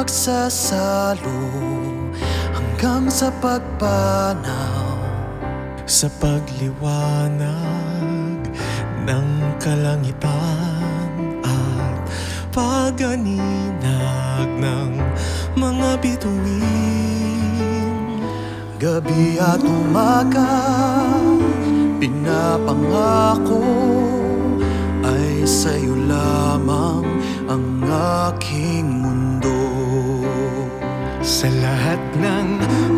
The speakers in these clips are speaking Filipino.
magsasalo hanggang sa pagpanaw. Sa pagliwanag ng kalangitan at pag-aninag ng mga bituin. Gabi at umaga, pinapangako ay sa'yo lamang ang aking mundo. Sa lahat ng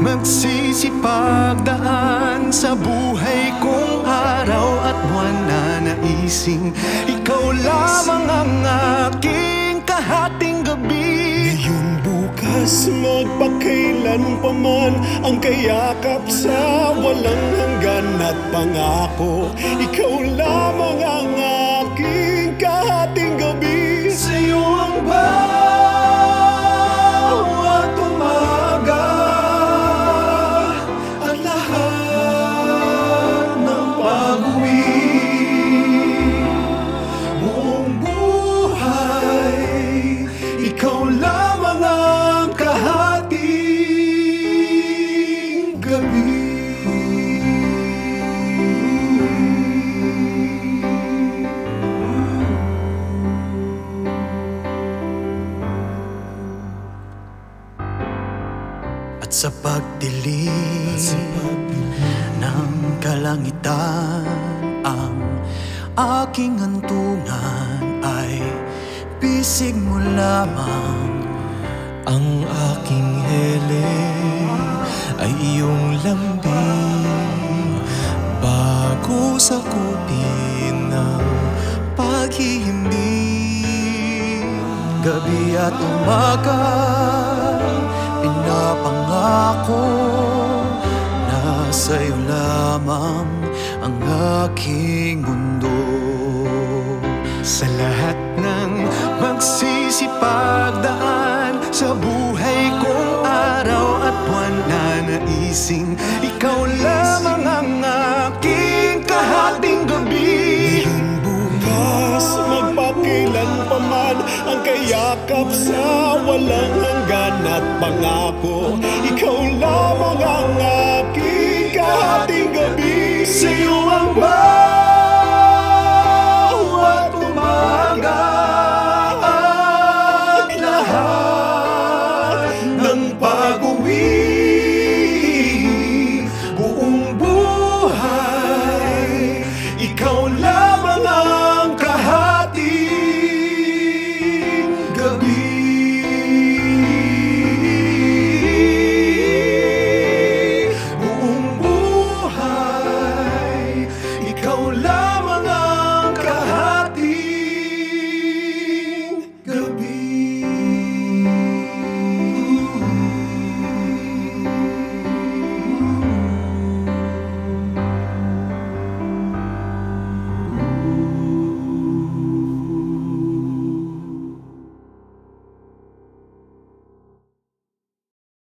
magsisipagdaan sa buhay kong araw at buwan, na naising ikaw lamang ang aking kahating gabi. Ngayon, bukas, magpakailan pa man, ang kayakap sa walang hanggan at pangako, ikaw lamang ang aking kahating gabi. Sa'yo ang bawat umaga at lahat ng pag-uwi. Buong buhay, ikaw lamang ang kahating gabi. At sa pagdilim ng kalangitan, ang aking hantungan ay bisig mo lamang. Ang aking hele ay iyong lambing, bago sakupin ng paghihimbing. Gabi at umaga, pinapangako na sa'yo lamang ang aking mundo. Sa lahat ng magsisipagdaan sa buhay kong araw at buwan, na naising ikaw lamang ang aking kahating gabi. Ngayon, bukas, magpakailan pa man, ang kayakap sa walang hanggan at pangako, ikaw lamang ang aking kahating gabi.